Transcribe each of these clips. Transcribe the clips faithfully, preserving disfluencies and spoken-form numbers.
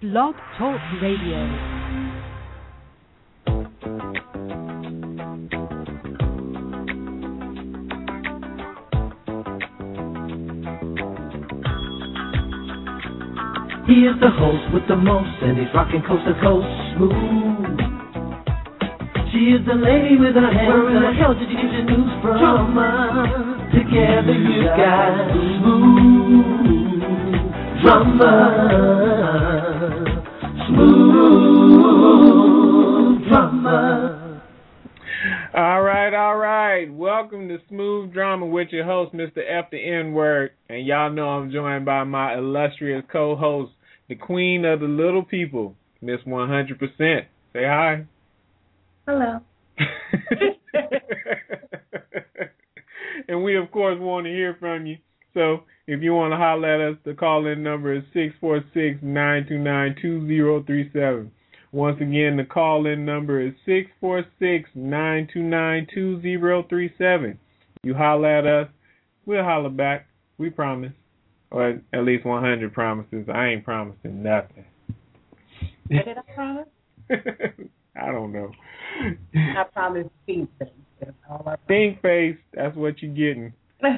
Blog Talk Radio. He is the host with the most, and he's rocking coast to coast smooth. She is the lady with her hands. Where in the hell did you get your news from? Drama. Together you got smooth drama. Smooth drama. All right, all right. Welcome to Smooth Drama with your host, Mister F the N-Word. And y'all know I'm joined by my illustrious co-host, the queen of the little people, Miss one hundred percent. Say hi. Hello. And we, of course, want to hear from you. So if you want to holler at us, the call-in number is six four six, nine two nine, two zero three seven. Once again, the call-in number is six four six, nine two nine, two zero three seven. You holler at us, we'll holler back. We promise. Or at least one hundred promises. I ain't promising nothing. What did I promise? I don't know. I promised Stink Face. That's all I promised. Stink Face, that's what you're getting.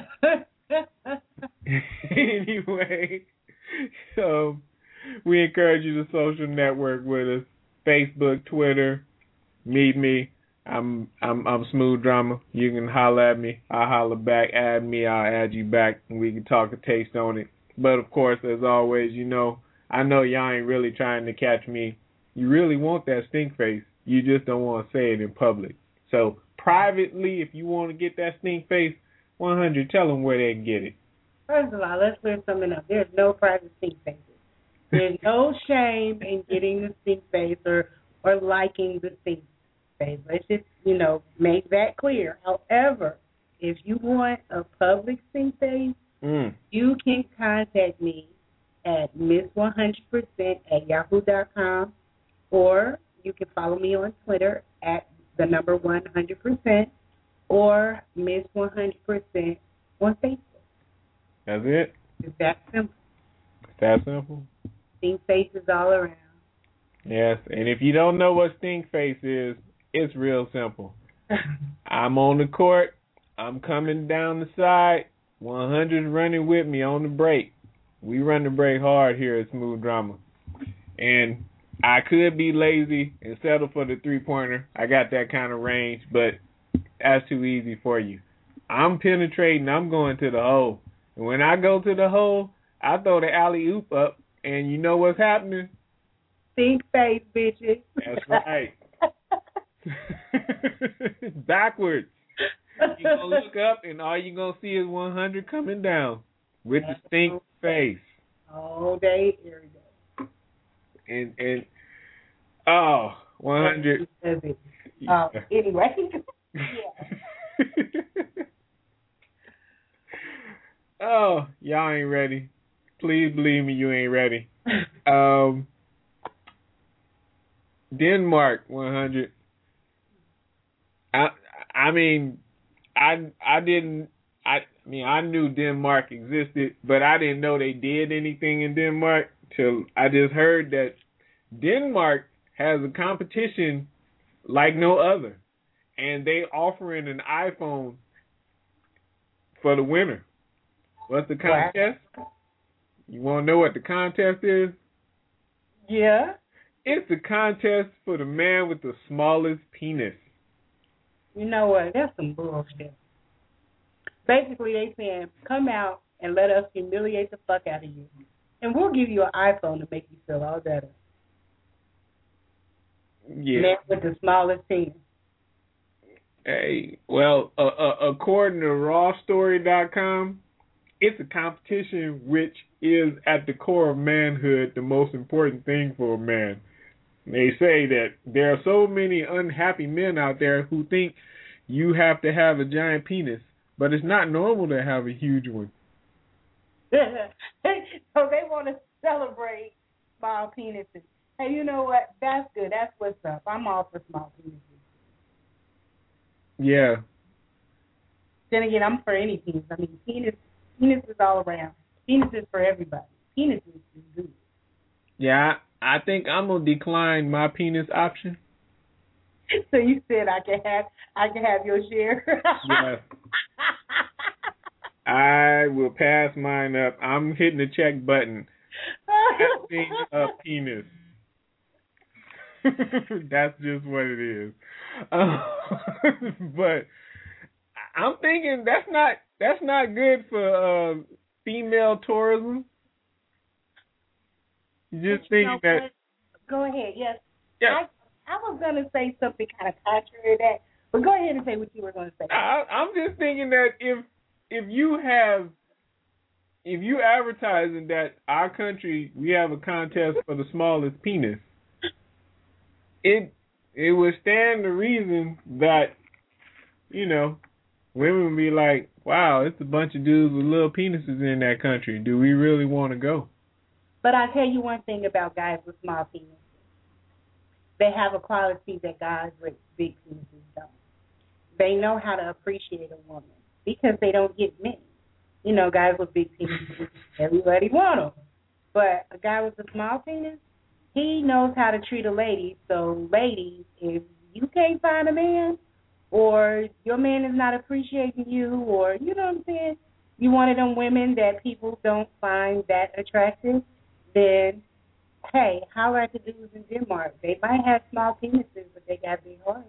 Anyway, so we encourage you to social network with us. Facebook, Twitter, meet me. I'm I'm I'm Smooth Drama. You can holler at me. I'll holler back. Add me. I'll add you back, and we can talk a taste on it. But of course, as always, you know, I know y'all ain't really trying to catch me. You really want that stink face. You just don't want to say it in public. So privately, if you want to get that stink face, one hundred, tell them where they can get it. First of all, let's clear something up. There's no private stink faces. There's no shame in getting the stink face or, or liking the stink face. Let's just, you know, make that clear. However, if you want a public stink face, mm. you can contact me at miss one hundred percent at yahoo dot com, or you can follow me on Twitter at the number one hundred percent, or Miss one hundred percent on Facebook. That's it? It's that simple. It's that simple? Stink face is all around. Yes, and if you don't know what stink face is, it's real simple. I'm on the court. I'm coming down the side. one hundred's running with me on the break. We run the break hard here at Smooth Drama. And I could be lazy and settle for the three-pointer. I got that kind of range, but that's too easy for you. I'm penetrating. I'm going to the hole. And when I go to the hole, I throw the alley-oop up, and you know what's happening? Stink face, bitches. That's right. Backwards. You're going to look up, and all you're going to see is one hundred coming down with the stink face. All day, every day. And, and oh, one hundred. Uh, anyway. Yeah. Oh, y'all ain't ready. Please believe me, you ain't ready. Um, Denmark, one hundred. I, I mean, I, I didn't. I, I mean, I knew Denmark existed, but I didn't know they did anything in Denmark till I just heard that Denmark has a competition like no other, and they offering an iPhone for the winner. What's the contest? You want to know what the contest is? Yeah. It's the contest for the man with the smallest penis. You know what? That's some bullshit. Basically, they saying, come out and let us humiliate the fuck out of you. And we'll give you an iPhone to make you feel all better. Yeah. Man with the smallest penis. Hey, well, uh, uh, according to raw story dot com, it's a competition which is at the core of manhood the most important thing for a man. They say that there are so many unhappy men out there who think you have to have a giant penis, but it's not normal to have a huge one. So they want to celebrate small penises. Hey, you know what? That's good. That's what's up. I'm all for small penises. Yeah. Then again, I'm for any penis. I mean, penis, penis is all around. Penis is for everybody. Penis is good. Yeah, I think I'm gonna decline my penis option. So you said I can have I can have your share. Yes. I will pass mine up. I'm hitting the check button. Passing a penis. That's just what it is. Uh, but I'm thinking that's not that's not good for uh, female tourism. You just thinking that. What? Go ahead. Yes. Yeah. I, I was gonna say something kind of contrary to that, but go ahead and say what you were gonna say. I, I'm just thinking that if if you have if you advertising that our country we have a contest for the smallest penis, it it would stand to reason that, you know, women would be like, wow, it's a bunch of dudes with little penises in that country. Do we really want to go? But I'll tell you one thing about guys with small penises. They have a quality that guys with big penises don't. They know how to appreciate a woman because they don't get many. You know, guys with big penises, everybody want them. But a guy with a small penis, he knows how to treat a lady. So, ladies, if you can't find a man or your man is not appreciating you or, you know what I'm saying, you one of them women that people don't find that attractive, then, hey, holler at the dudes in Denmark. They might have small penises, but they got big hearts.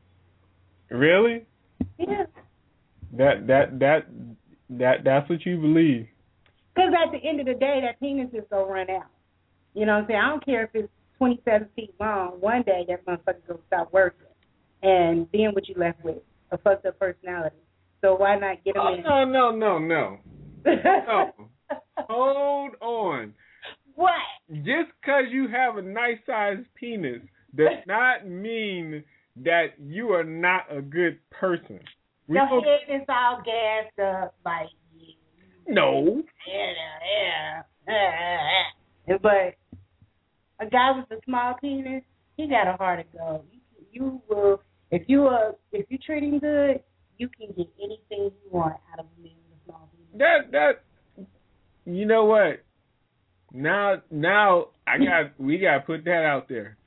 Really? Yeah. That that that that that's what you believe. Because at the end of the day, that penis is gonna run out. You know what I'm saying? I don't care if it's twenty-seven feet long. One day that motherfucker's gonna stop working, and then what you left with? A fucked up personality. So why not get him oh, in? No, no, no, no. No. Hold on. What? Just because you have a nice sized penis does not mean that you are not a good person. We the don't... head is all gassed up like you. No. Yeah, yeah. But a guy with a small penis, he got a heart of gold. You, you will, if you are, if you treat him good, you can get anything you want out of a man with a small penis. That that, you know what? Now, now I got we got to put that out there,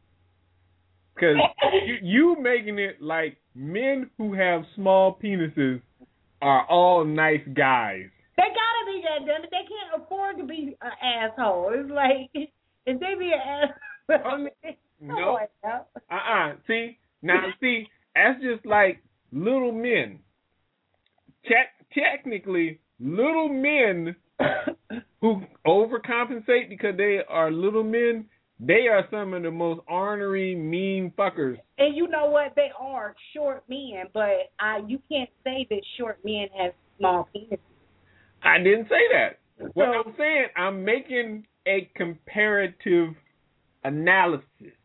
because you, you making it like men who have small penises are all nice guys. They gotta be that dumb. They can't afford to be an asshole. It's like if they be an asshole, I mean, no, uh, uh-uh. uh, see now, see that's just like little men. Te- technically, little men. Who overcompensate because they are little men, they are some of the most ornery, mean fuckers. And you know what? They are short men, but I, you can't say that short men have small penises. I didn't say that. What so, I'm saying, I'm making a comparative analysis.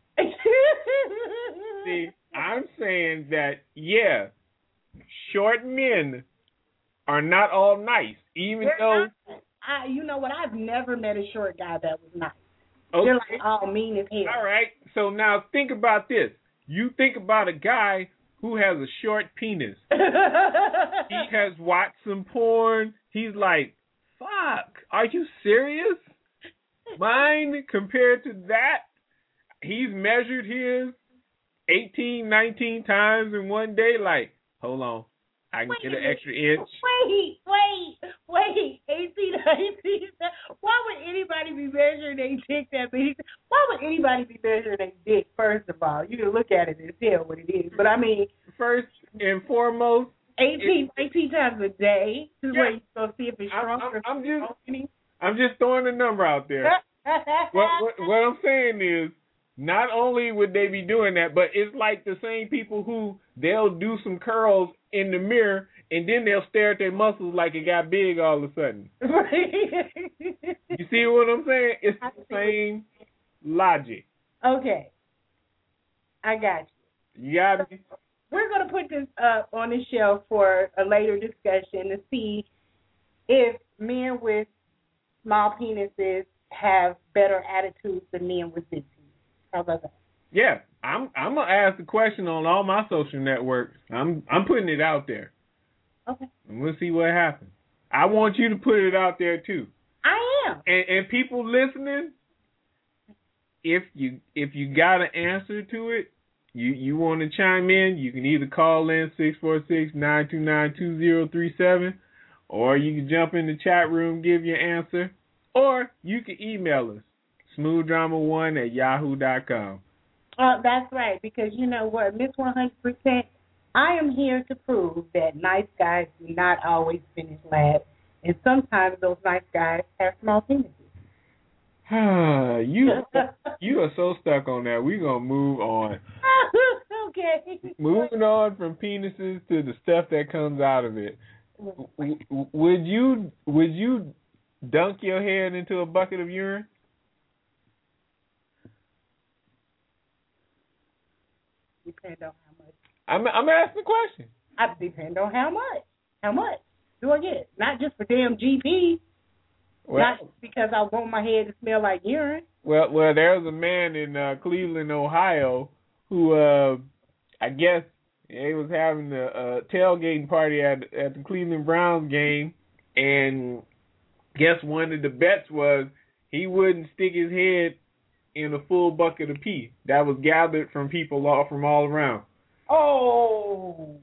See, I'm saying that, yeah, short men are not all nice, even They're though... Not. I, you know what? I've never met a short guy that was nice. Okay. They're like all mean as hell. All right. So now think about this. You think about a guy who has a short penis. He has watched some porn. He's like, fuck, are you serious? Mine compared to that, he's measured his eighteen, nineteen times in one day. Like, hold on. I can wait get an extra inch. Wait, wait, wait. eighteen, nineteen. Why would anybody be measuring their dick that big? Why would anybody be measuring their dick, first of all? You can look at it and tell what it is. But, I mean. First and foremost. eighteen, nineteen times a day. This is where you're going to see if it's shrunk I'm, or I'm just, I'm just throwing a number out there. what, what, what I'm saying is, not only would they be doing that, but it's like the same people who they'll do some curls in the mirror and then they'll stare at their muscles like it got big all of a sudden. You see what I'm saying? It's the same logic. Okay. I got you. You got me? We're going to put this up on the shelf for a later discussion to see if men with small penises have better attitudes than men with big penises. How about that? Yeah, I'm I'm gonna ask the question on all my social networks. I'm I'm putting it out there. Okay. And we'll see what happens. I want you to put it out there too. I am. And, and people listening, if you if you got an answer to it, you you want to chime in, you can either call in six four six, nine two nine, two zero three seven, or you can jump in the chat room, give your answer, or you can email us, smooth drama one at yahoo dot com. Uh, that's right, because you know what, Miss one hundred percent, I am here to prove that nice guys do not always finish last, and sometimes those nice guys have small penises. you you are so stuck on that. We're going to move on. Okay. Moving on from penises to the stuff that comes out of it. W- would you would you dunk your head into a bucket of urine? Depend on how much. I'm I'm asking a question. I depend on how much. How much do I get? Not just for damn G P. Well, not because I want my head to smell like urine. Well, well, there was a man in uh, Cleveland, Ohio, who uh, I guess he was having a, a tailgating party at at the Cleveland Browns game, and guess one of the bets was he wouldn't stick his head in a full bucket of pee that was gathered from people all from all around. Oh.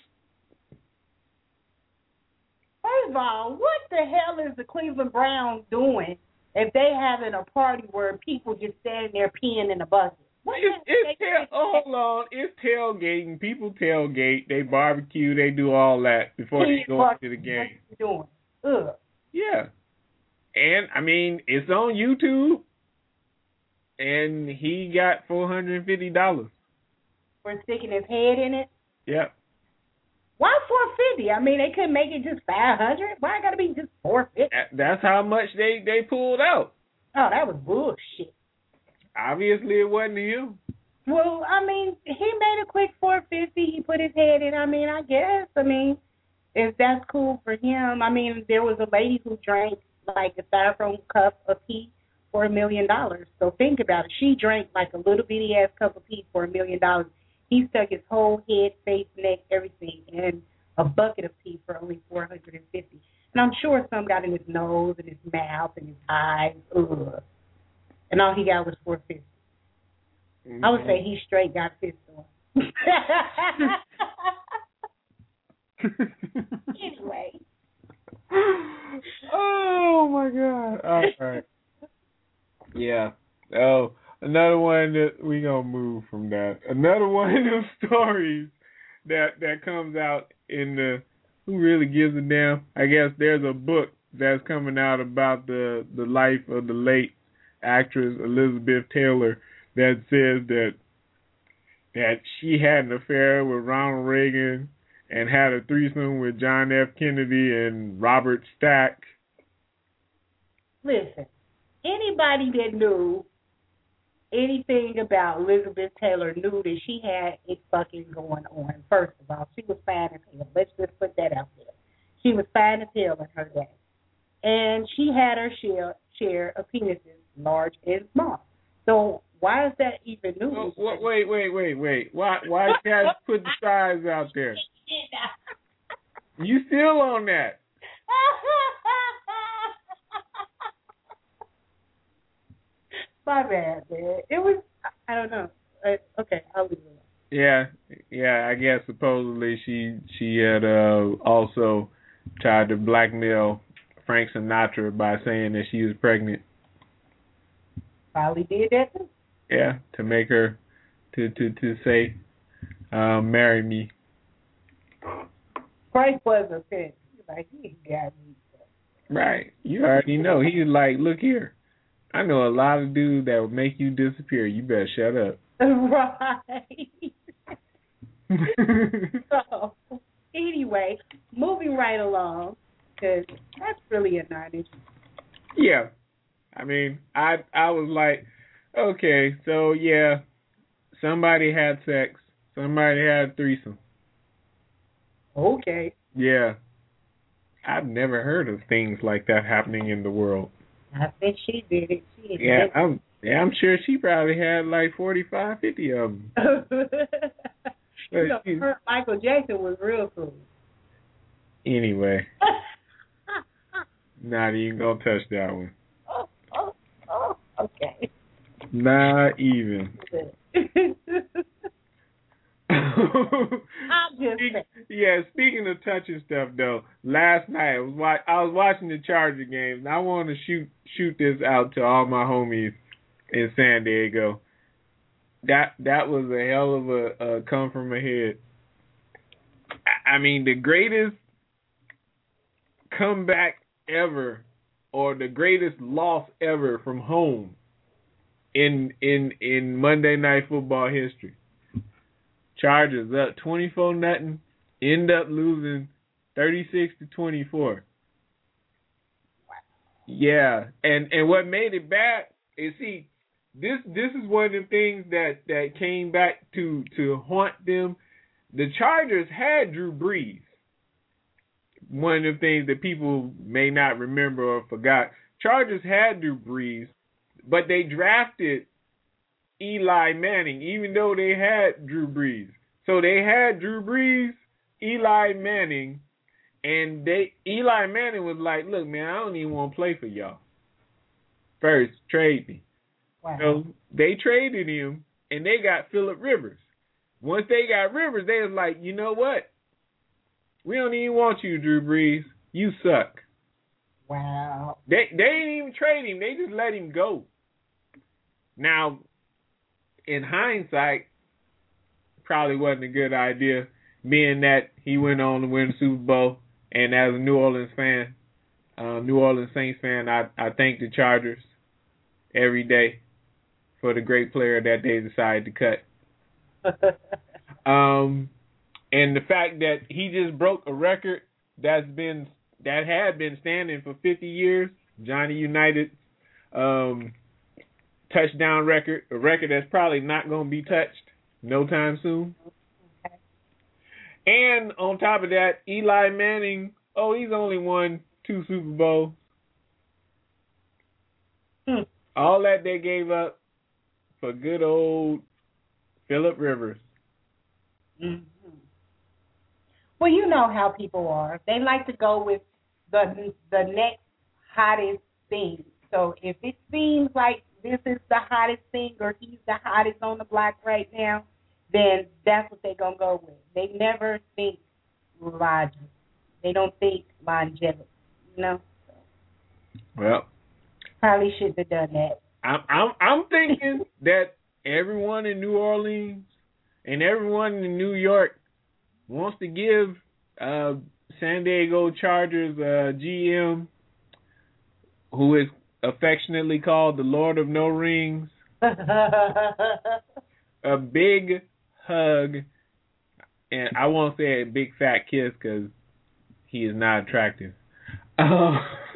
First of all, what the hell is the Cleveland Browns doing if they having a party where people just standing there peeing in a bucket? What it's it's tail, oh, hold on, it's tailgating. People tailgate, they barbecue, they do all that before they go into the game. What you doing? Ugh. Yeah, and I mean it's on YouTube, and he got four hundred and fifty dollars for sticking his head in it. Yeah. Why four fifty? I mean, they couldn't make it just five hundred. Why it got to be just four fifty? That's how much they, they pulled out. Oh, that was bullshit. Obviously, it wasn't him. Well, I mean, he made a quick four fifty. He put his head in. I mean, I guess. I mean, if that's cool for him. I mean, there was a lady who drank like a styrofoam cup of pee for a million dollars. So think about it. She drank like a little bitty ass cup of pee for a million dollars. He stuck his whole head, face, neck, everything in a bucket of pee for only four hundred and fifty. And I'm sure some got in his nose and his mouth and his eyes. Ugh. And all he got was four fifty. Mm-hmm. I would say he straight got pissed on. Anyway. Oh my God! All right. Yeah. Oh. Another one that we gonna move from that. Another one of those stories that that comes out in the who really gives a damn. I guess there's a book that's coming out about the the life of the late actress Elizabeth Taylor that says that that she had an affair with Ronald Reagan and had a threesome with John F. Kennedy and Robert Stack. Listen, anybody that knew anything about Elizabeth Taylor knew that she had it fucking going on. First of all, she was fine as hell. Let's just put that out there. She was fine as hell in her day. And she had her share, share of penises, large and small. So why is that even news? Oh, wait, wait, wait, wait. Why why you guys put the size out there? You still on that? My bad, man. It was, I don't know. Uh, okay, I'll leave it alone. Yeah, yeah. I guess supposedly she she had uh, also tried to blackmail Frank Sinatra by saying that she was pregnant. Probably did that too. Yeah, to make her to to to say, uh, marry me. Frank was offended. He's like, he got me. Right. You already know. He's like, look here. I know a lot of dudes that would make you disappear. You better shut up. Right. So, anyway, moving right along, because that's really a non-issue. Yeah. I mean, I I was like, okay, so yeah, somebody had sex. Somebody had a threesome. Okay. Yeah. I've never heard of things like that happening in the world. I think she did it. She did yeah, it. I'm yeah, I'm sure she probably had like forty-five, fifty of them. You know, her, Michael Jackson was real cool. Anyway. Not even gonna touch that one. Oh, oh, oh, okay. Not even. I'm just Speak, saying. yeah, speaking of touching stuff though, last night I was wa- I was watching the Charger games, and I want to shoot shoot this out to all my homies in San Diego. That that was a hell of a, a come from ahead. I, I mean, the greatest comeback ever, or the greatest loss ever from home in in in Monday Night Football history. Chargers up twenty-four nothing, end up losing thirty-six to twenty-four. Yeah, and and what made it bad is, see, this this is one of the things that, that came back to, to haunt them. The Chargers had Drew Brees. One of the things that people may not remember or forgot. Chargers had Drew Brees, but they drafted Eli Manning, even though they had Drew Brees. So they had Drew Brees, Eli Manning, and they Eli Manning was like, look, man, I don't even want to play for y'all. First, trade me. Wow. So they traded him, and they got Phillip Rivers. Once they got Rivers, they was like, you know what? We don't even want you, Drew Brees. You suck. Wow. They they didn't even trade him. They just let him go. Now, in hindsight, probably wasn't a good idea, being that he went on to win the Super Bowl. And as a New Orleans fan, uh, New Orleans Saints fan, I, I thank the Chargers every day for the great player that they decided to cut. um, and the fact that he just broke a record that's been that had been standing for fifty years, Johnny United's um, touchdown record, a record that's probably not going to be touched no time soon. Okay. And on top of that, Eli Manning, oh, he's only won two Super Bowls. Hmm. All that they gave up for good old Phillip Rivers. Mm-hmm. Well, you know how people are. They like to go with the the next hottest thing. So if it seems like this is the hottest thing or he's the hottest on the block right now, then that's what they're going to go with. They never think logic. They don't think longevity, you know? Well, probably shouldn't have done that. I'm I'm, I'm thinking that everyone in New Orleans and everyone in New York wants to give uh, San Diego Chargers uh, G M, who is affectionately called the Lord of No Rings, a big hug, and I won't say a big fat kiss because he is not attractive. Um,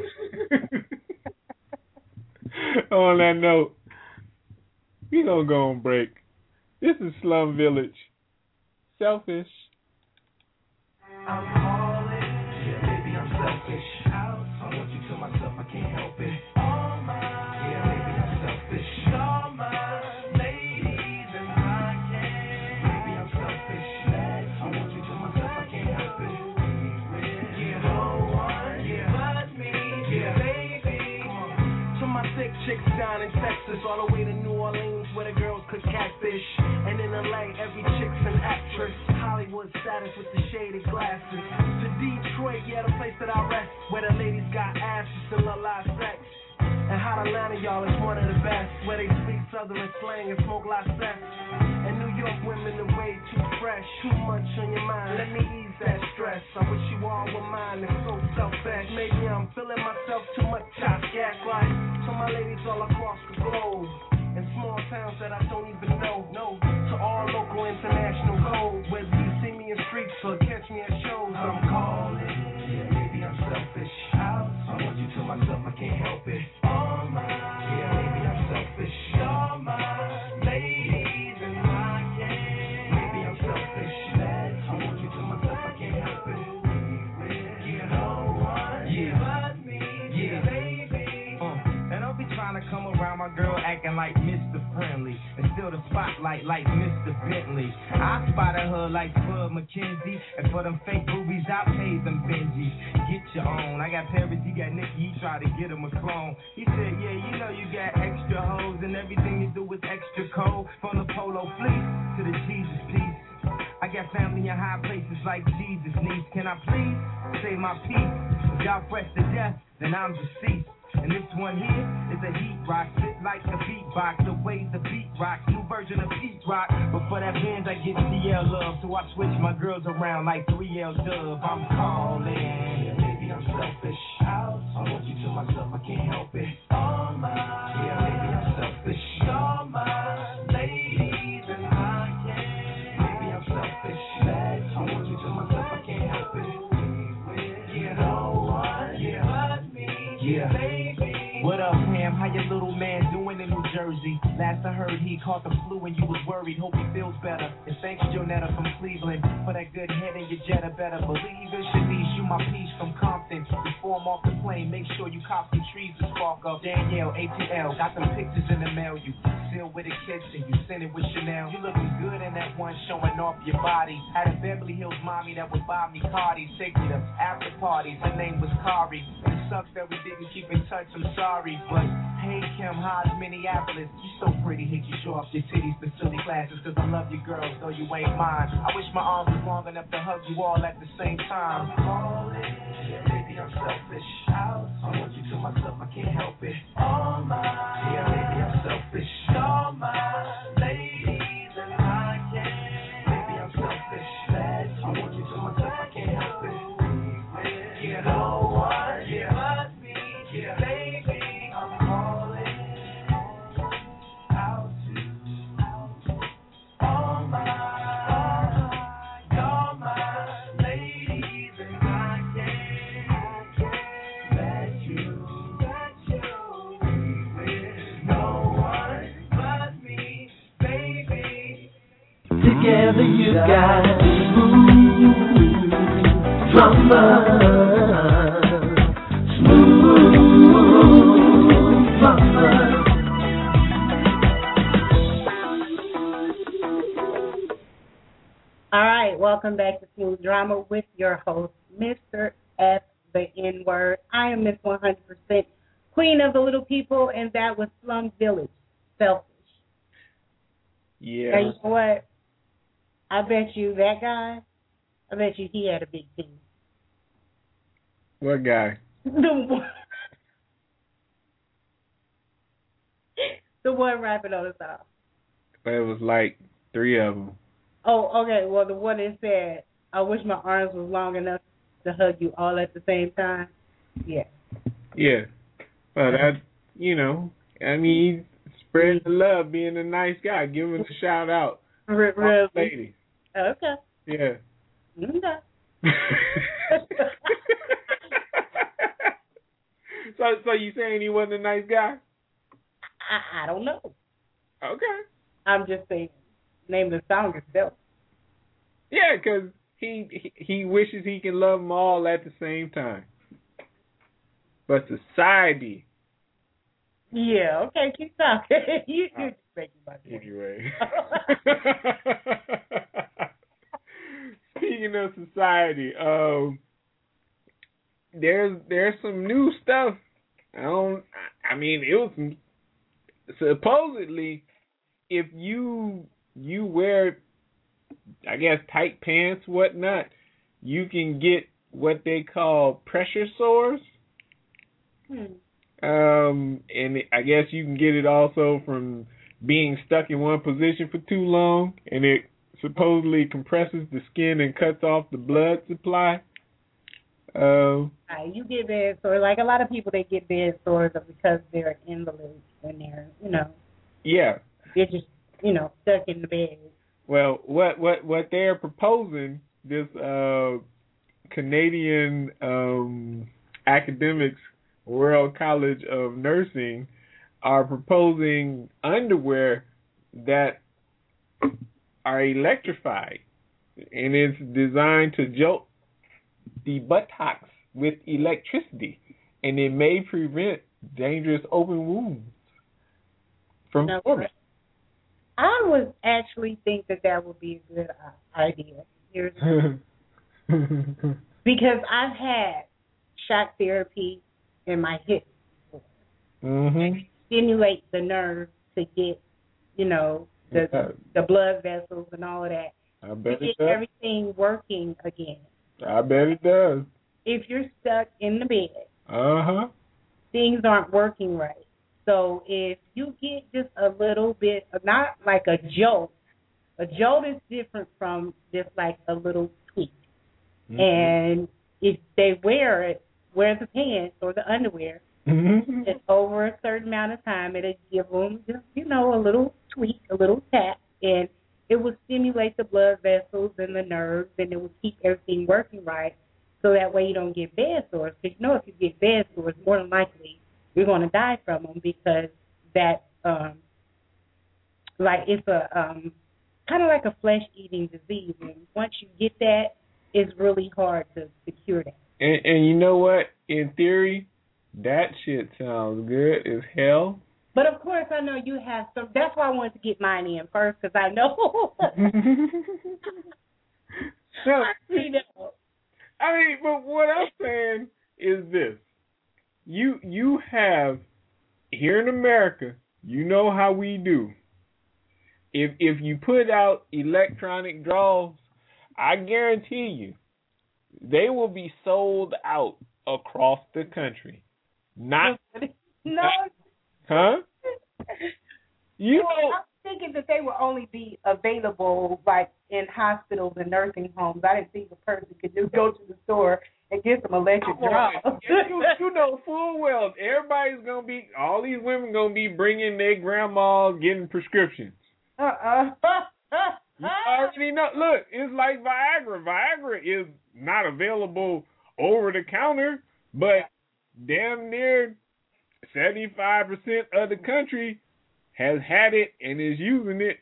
on that note, we gonna go on break. This is Slum Village. Selfish. I'm calling, yeah, baby, I'm selfish. I want you to myself, I can't help it. All mine, yeah, baby, I'm selfish. All mine, ladies, and I can't. Baby, I'm selfish. I want you to myself, I can't help it. Yeah, no one, yeah, but me, yeah, baby. To my sick chicks down in Texas, all the way to New Orleans, where the girls cook catfish. And in L A, every chick's an actress. Hollywood status with the shaded glasses. To Detroit, yeah, the place that I rest, where the ladies got asses and love live sex. And Hot Atlanta, y'all, is one of the best, where they speak Southern slang and smoke lot sex. And New York women are way too fresh, too much on your mind. Let me ease that stress. I wish you all were mine. It's so selfish. Maybe I'm feeling myself too much. I gas like to my ladies all across the globe. In small towns that I don't even know, no. To all local international codes, whether you see me in streets or catch me at shows, I'm calling. Yeah, maybe I'm selfish. I want you to myself, I can't help it. All mine. Yeah, maybe I'm selfish. All mine, ladies, and I can't. Maybe I'm selfish. I want you to myself, I can't help it. Yeah, no one, yeah, but me, yeah, baby. Uh, and I'll be trying to come around my girl acting like Mister Friendly, and still the spotlight like Mister Bentley. I spotted her like Bud McKenzie, and for them fake boobies, I paid them Benjis. Get your own. I got Paris, he got Nicky, he tried to get him a clone. He said, yeah, you know you got extra hoes, and everything you do polo fleece to the Jesus piece. I got family in high places like Jesus needs. Can I please say my piece? If y'all fresh to death, then I'm deceased. And this one here is a heat rock, sit like a beatbox, the way the beat rocks, new version of Pete Rock. But for that Benz, I get D L love, so I switch my girls around like three L Dub. I'm calling, yeah, maybe I'm selfish. I want you to myself, I can't help it. All my, yeah, maybe I'm selfish. All my ladies and I can. Maybe I'm selfish. I want you to myself, I can't help it. Yeah, no one, yeah, but me, yeah. What up, Pam? How your little man doing in New Jersey? Last I heard, he caught the flu and you was worried. Hope he feels better. And thanks, Jonetta from Cleveland, for that good head in your Jetta. Better believe it. Shanice, you my piece from Compton. Before I'm off the plane, make sure you cop some trees to spark up. Danielle, A T L, got them pictures in the mail. You still with a kiss and you send it with Chanel. You looking good in that one, showing off your body. Had a Beverly Hills mommy that would buy me Cardi. Take me to after parties. Her name was Kari. It sucks that we didn't keep in touch. I'm sorry, but hey Kim, how's Minneapolis? You so pretty, hit you show off your titties for silly classes. Cause I love you girls, though you ain't mine. I wish my arms was long enough to hug you all at the same time. I'm calling, yeah, maybe I'm selfish. I want you to myself, I can't help it. All my, yeah, maybe I'm selfish. All my ladies and I can. Maybe I'm selfish. I want you to myself, I can't help it. Yeah, no one, yeah, but me, yeah, baby, I'm calling out to all my, all my ladies, and I can't let you, let you be with no one but me, baby. Together you got smooth drama. All right, welcome back to Smooth Drama with your host, Mister F, the N-word. I am Miss one hundred percent Queen of the Little People, and that was Slum Village, Selfish. Yeah. Now, you know what? I bet you that guy, I bet you he had a big team. What guy? The one, the one rapping on the song. It was like three of them. Oh, okay. Well, the one that said, I wish my arms was long enough to hug you all at the same time. Yeah. Yeah. But that, you know, I mean, he's spreading the love, being a nice guy. Give him a shout out. Really? Ladies. Okay. Yeah. Okay. so, so you saying he wasn't a nice guy? I, I don't know. Okay. I'm just saying, name the song itself. Yeah, because he, he he wishes he can love them all at the same time. But society. Yeah, okay, keep talking. you you just making my point. Anyway. Speaking of society, um, there's there's some new stuff. I don't. I mean, it was some, supposedly if you you wear, I guess, tight pants, whatnot, you can get what they call pressure sores. Hmm. Um, and I guess you can get it also from being stuck in one position for too long, and it supposedly compresses the skin and cuts off the blood supply. Uh, right, you get bed sores. Like a lot of people, they get bed sores because they're invalids and they're, you know, yeah, they're just, you know, stuck in the bed. Well, what what what they're proposing, this uh, Canadian um, academics, Royal College of Nursing, are proposing underwear that are electrified, and it's designed to jolt the buttocks with electricity, and it may prevent dangerous open wounds from No, forming. I would actually think that that would be a good idea. Here's because I've had shock therapy in my hips before. Mm-hmm. And stimulate the nerve to get, you know, the the blood vessels and all of that. I bet to it get does. everything working again. I bet it does. If you're stuck in the bed, Uh-huh. things aren't working right. So if you get just a little bit, not like a jolt, a jolt is different from just like a little tweak. Mm-hmm. And if they wear it, wear the pants or the underwear, mm-hmm. and over a certain amount of time, it'll give them just, you know, a little tweak, a little tap, and it will stimulate the blood vessels and the nerves, and it will keep everything working right, so that way you don't get bed sores. Because you know if you get bed sores, more than likely you're going to die from them because that, um, like it's a um, kind of like a flesh-eating disease, and once you get that, it's really hard to, to cure that. And, and you know what? In theory, that shit sounds good as hell. But of course, I know you have some. That's why I wanted to get mine in first, because I know. So, you know. I mean, but what I'm saying is this: you you have here in America, you know how we do. If if you put out electronic drawers, I guarantee you, they will be sold out across the country. Not no. Huh? You well, know, I'm thinking that they will only be available like in hospitals and nursing homes. I didn't think a person could just go to the store and get some electric drawers. you, you know full well everybody's gonna be, all these women gonna be bringing their grandmas getting prescriptions. Uh-uh. You already know. Look, it's like Viagra. Viagra is not available over the counter, but damn near seventy-five percent of the country has had it and is using it.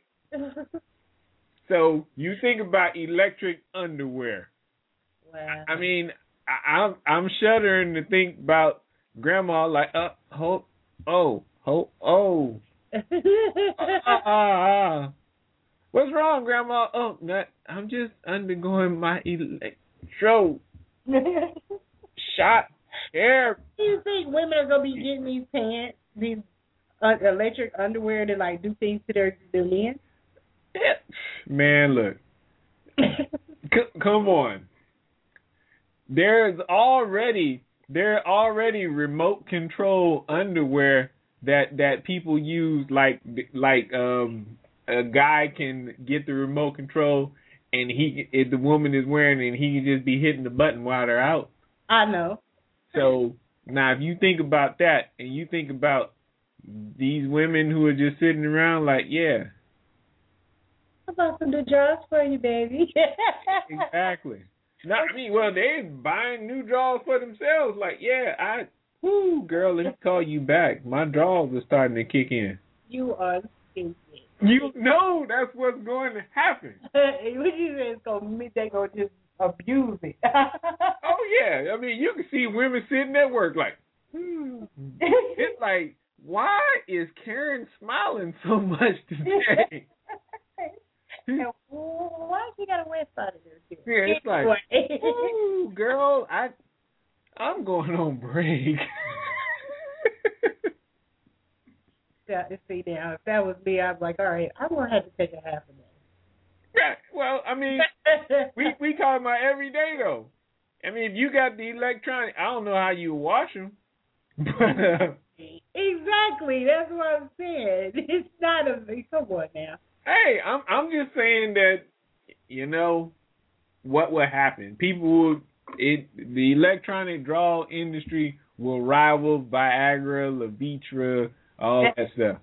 So you think about electric underwear. Wow. I mean, I, I'm I'm shuddering to think about grandma like, uh, ho, oh, ho, oh. uh, uh, uh. What's wrong, grandma? Oh, not, I'm just undergoing my electro shot hair. Do you think women are gonna be getting these pants, these uh, electric underwear to like do things to their their men? Man, look, C- come on. There's already there already remote control underwear that that people use, like like um a guy can get the remote control and he if the woman is wearing it and he can just be hitting the button while they're out. I know. So now if you think about that and you think about these women who are just sitting around like, yeah. How about some new drawers for you, baby? Exactly. No, I mean, well, they're buying new drawers for themselves. Like, yeah, I, whoo, girl, let me call you back. My drawers are starting to kick in. You are stupid. You know that's what's going to happen. What you say is going to they going to just abuse it. Oh, yeah. I mean, you can see women sitting at work like, hmm. It's like, why is Karen smiling so much today? And why she got a wet spot in her too? Yeah, it's like, ooh, girl, I, I'm going on break. Yeah, see now, if that was me, I'd be like, all right, I'm gonna have to take a half a day. Yeah, well, I mean, we we talking about every day though. I mean, if you got the electronic, I don't know how you wash them, but uh, exactly, that's what I'm saying. It's not a come on now. Hey, I'm I'm just saying that, you know, what will happen? People will, it the electronic draw industry will rival Viagra, Levitra, all that stuff.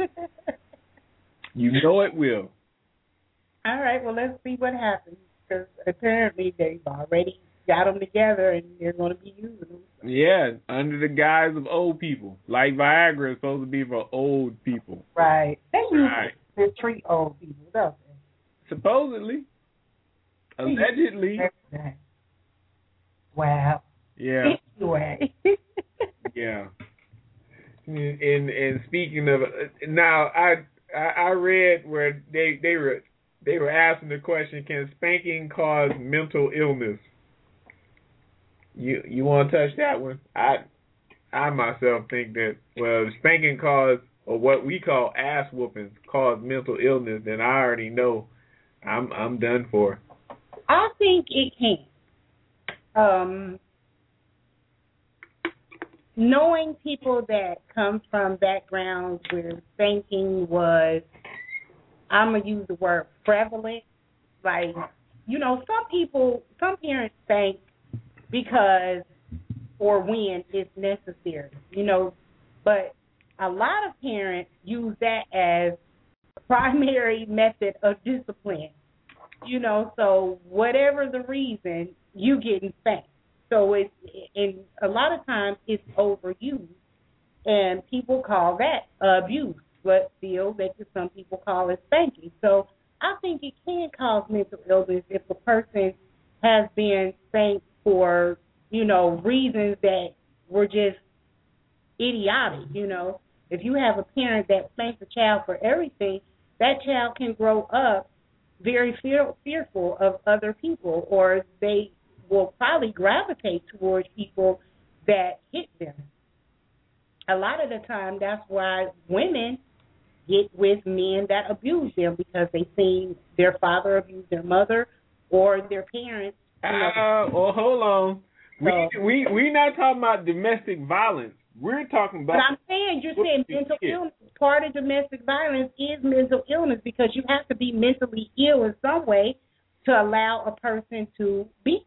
You know it will. All right, well, let's see what happens, because apparently they've already got them together and they're going to be using them. Yeah, under the guise of old people. Like Viagra is supposed to be for old people. Right. They use Right. They treat old people, don't they? Supposedly. Allegedly. Wow. Yeah. Anyway. Yeah. And and speaking of, now I I read where they they were they were asking the question, can spanking cause mental illness? You you want to touch that one? I I myself think that, well, spanking cause or what we call ass whoopings cause mental illness, then I already know I'm I'm done for. I think it can. Um, knowing people that come from backgrounds where spanking was, I'm going to use the word prevalent. Like, you know, some people, some parents spank because or when it's necessary, you know, but a lot of parents use that as the primary method of discipline, you know, so whatever the reason, you getting spanked. So it's, and a lot of times it's overused, and people call that abuse, but still, they can, some people call it spanking. So I think it can cause mental illness if a person has been spanked for, you know, reasons that were just idiotic, you know. If you have a parent that spanks a child for everything, that child can grow up very fear, fearful of other people, or they will probably gravitate towards people that hit them. A lot of the time, that's why women get with men that abuse them, because they seen their father abuse their mother or their parents. You know. Uh, well, hold on. So, we we we not talking about domestic violence. We're talking about. But I'm saying, you're saying mental illness. Part of domestic violence is mental illness, because you have to be mentally ill in some way to allow a person to beat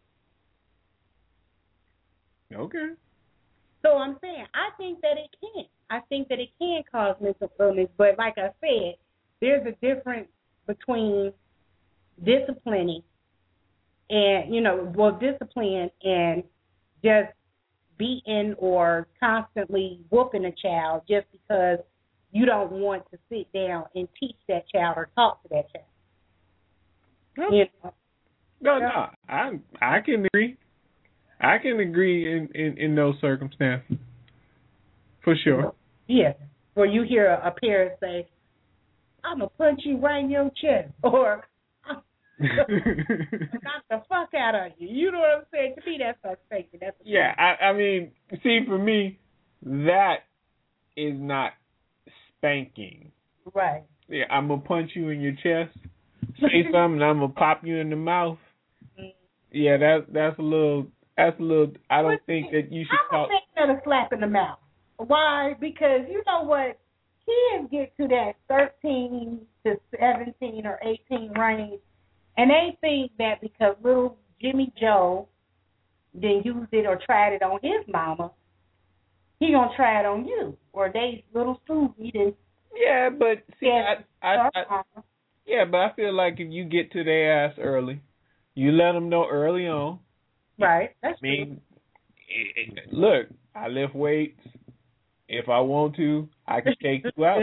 you. Okay. So I'm saying, I think that it can. I think that it can cause mental illness, but like I said, there's a difference between disciplining and, you know, well, discipline and just beating or constantly whooping a child just because you don't want to sit down and teach that child or talk to that child. No, You know? no, no. I I can agree. I can agree in, in, in those circumstances, for sure. Yeah, where you hear a, a parent say, "I'm gonna punch you right in your chest," or "I'm knock the fuck out of you." You know what I'm saying? To me, that's not spanking. That's yeah. I, I mean, see, for me, that is not spanking. Right. Yeah, I'm gonna punch you in your chest. Say something, I'm gonna pop you in the mouth. Mm. Yeah, that that's a little. That's a little. I don't think that you should I'm talk. gonna make that a slap in the mouth. Why? Because you know what? Kids get to that thirteen to seventeen or eighteen range, and they think that because little Jimmy Joe then used it or tried it on his mama, he gonna try it on you. Or they little Susie didn't. Yeah, but see, Yeah, I, I, I, yeah, but I feel like if you get to their ass early, you let them know early on. Right. That's I mean, it, it, look, I lift weights. If I want to, I can take you out.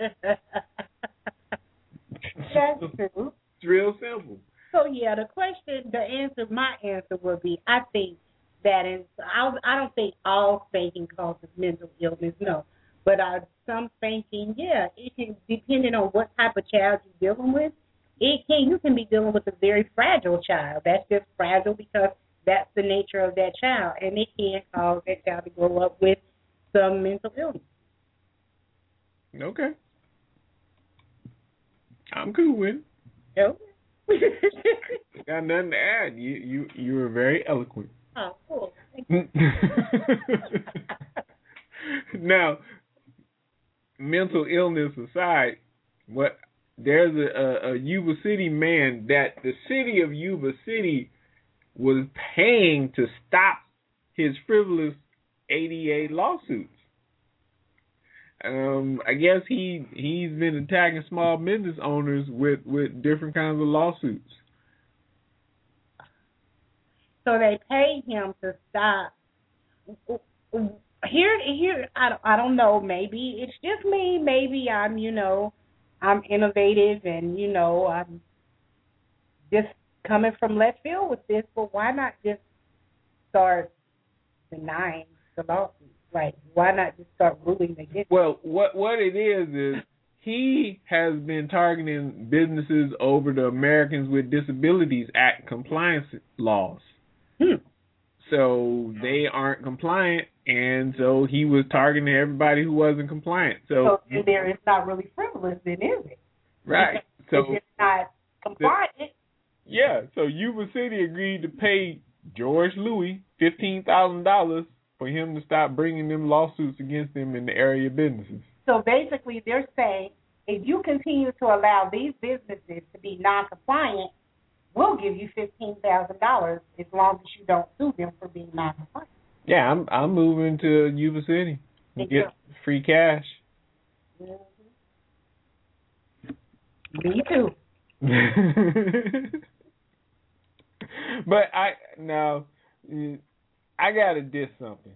That's true. It's real simple. So yeah, the question, the answer, my answer would be, I think that is, I, I don't think all spanking causes mental illness, no. But uh, some spanking, yeah, it can, depending on what type of child you're dealing with, it can, you can be dealing with a very fragile child. That's just fragile because that's the nature of that child, and it can cause that child to grow up with some mental illness. Okay. I'm cool with it. Okay. Got nothing to add. You you you were very eloquent. Oh, cool. Thank you. Now, mental illness aside, what there's a, a, a Yuba City man that the city of Yuba City was paying to stop his frivolous A D A lawsuits. Um, I guess he he's been attacking small business owners with, with different kinds of lawsuits. So they paid him to stop. Here, here, I, I don't know. Maybe it's just me. Maybe I'm, you know, I'm innovative and, you know, I'm just coming from left field with this. But why not just start denying the lawsuit? Like, why not just start ruling against? Well, what what it is is he has been targeting businesses over the Americans with Disabilities Act compliance laws. Hmm. So they aren't compliant, and so he was targeting everybody who wasn't compliant. So, so there, it's not really frivolous, then, is it? Right. So it's not compliant. The, yeah. So Yuba City agreed to pay George Louis fifteen thousand dollars for him to stop bringing them lawsuits against him in the area businesses. So basically, they're saying if you continue to allow these businesses to be non-compliant, we'll give you fifteen thousand dollars as long as you don't sue them for being non-compliant. Yeah, I'm I'm moving to Yuba City to get free cash. Mm-hmm. Me too. But I now I gotta diss something.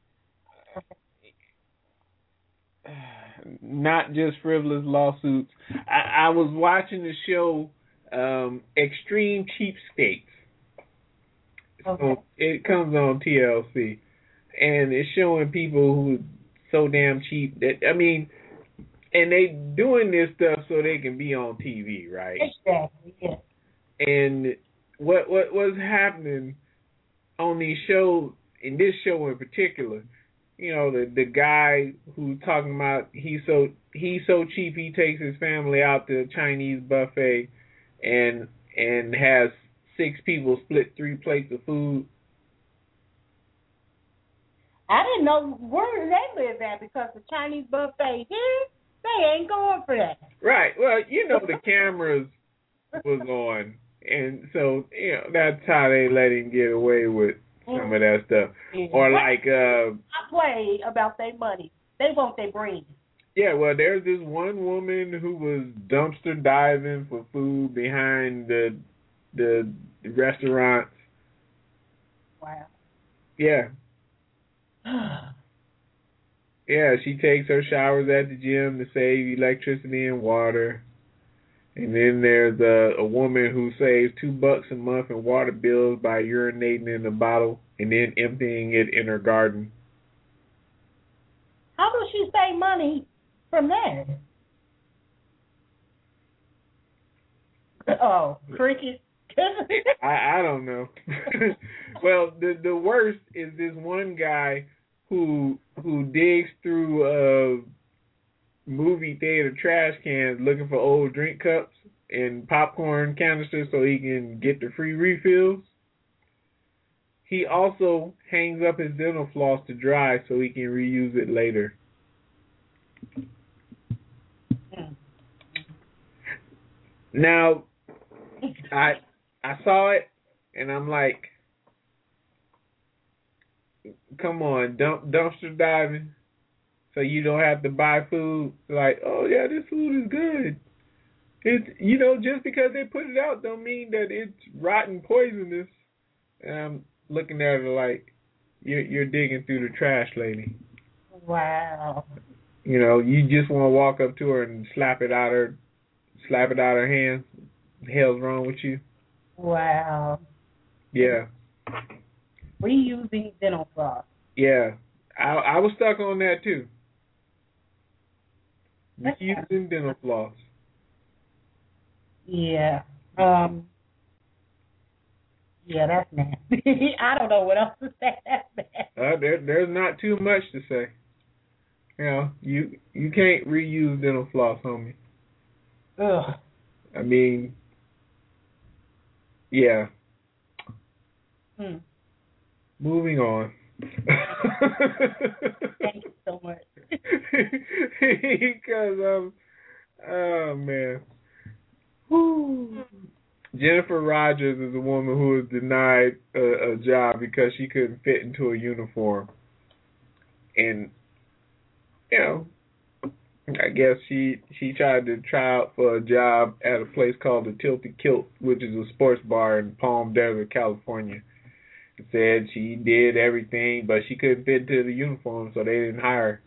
Not just frivolous lawsuits. I, I was watching the show um, Extreme Cheapskates. Okay. So it comes on T L C, and it's showing people who so damn cheap that I mean, and they doing this stuff so they can be on T V, right? Exactly. Yeah. And what what was happening on these shows, in this show in particular, you know, the the guy who's talking about he's so he's so cheap he takes his family out to a Chinese buffet and and has six people split three plates of food. I didn't know where they live at because the Chinese buffet here, they ain't going for that. Right. Well, you know the cameras was on, and so you know that's how they let him get away with some of that stuff. Yeah. Or like uh I play about their money. They want their brain. yeah, well there's this one woman who was dumpster diving for food behind the the restaurants. Wow. Yeah. Yeah, she takes her showers at the gym to save electricity and water. And then there's a, a woman who saves two bucks a month in water bills by urinating in a bottle and then emptying it in her garden. How does she save money from that? Oh, cricket. I, I don't know. Well, the the worst is this one guy who who digs through uh movie theater trash cans looking for old drink cups and popcorn canisters so he can get the free refills. He also hangs up his dental floss to dry so he can reuse it later. Now, I I saw it and I'm like, come on, dump, dumpster diving so you don't have to buy food. Like, oh yeah, this food is good. It's, you know, just because they put it out don't mean that it's rotten, poisonous. And I'm looking at her like, you're, you're digging through the trash, lady. Wow. You know, you just want to walk up to her and slap it out her, slap it out her hands. What the hell's wrong with you? Wow. Yeah. Reusing dental floss. Yeah. I I was stuck on that too. Reusing dental floss. Yeah. Um. Yeah, that's nasty. I don't know what else to say. That's nasty. Uh, there, there's not too much to say. You know, you you can't reuse dental floss, homie. Ugh. I mean, yeah. Hmm. Moving on. Thank you so much. Because um, oh man. Whew. Jennifer Rogers is a woman who was denied a, a job because she couldn't fit into a uniform, and you know, I guess she she tried to try out for a job at a place called the Tilted Kilt, which is a sports bar in Palm Desert, California. It said she did everything, but she couldn't fit into the uniform, so they didn't hire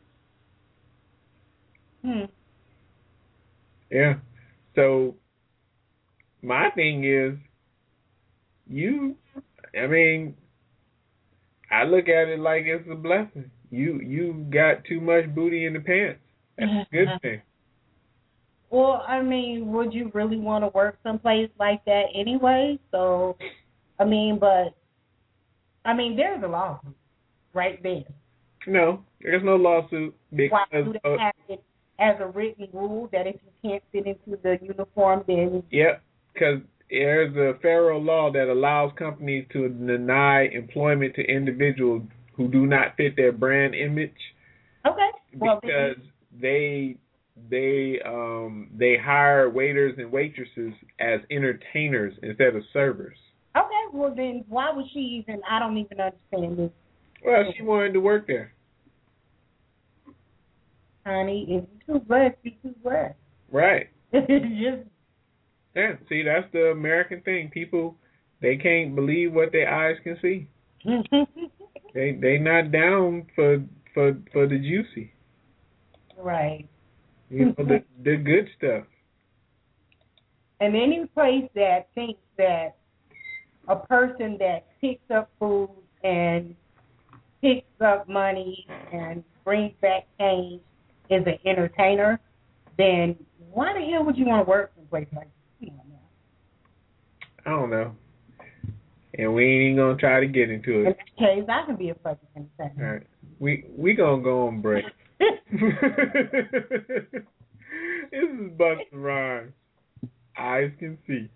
her. Hmm. Yeah. So my thing is, you, I mean, I look at it like it's a blessing. You you got too much booty in the pants. That's a good thing. Well, I mean, would you really want to work someplace like that anyway? So, I mean, but, I mean, there's a law right there. No, there's no lawsuit because Why do they uh, have it as a written rule that if you can't fit into the uniform, then yep, because there's a federal law that allows companies to deny employment to individuals who do not fit their brand image. okay, well, because then, they they um they hire waiters and waitresses as entertainers instead of servers. okay, well then, why would she even? I don't even understand this. Well, she wanted to work there. Honey, if you too blessed, be too blessed. Right. Just Yeah. See, that's the American thing. People, they can't believe what their eyes can see. they they not down for for for the juicy. right. You know, the the good stuff. And any place that thinks that a person that picks up food and picks up money and brings back change is an entertainer, then why the hell would you want to work in a place like this? Come on now. I don't know. And we ain't even gonna try to get into In it. that case, I can be a fucking entertainer. All right. We we gonna go on break. This is Busta Rhymes. Eyes can see.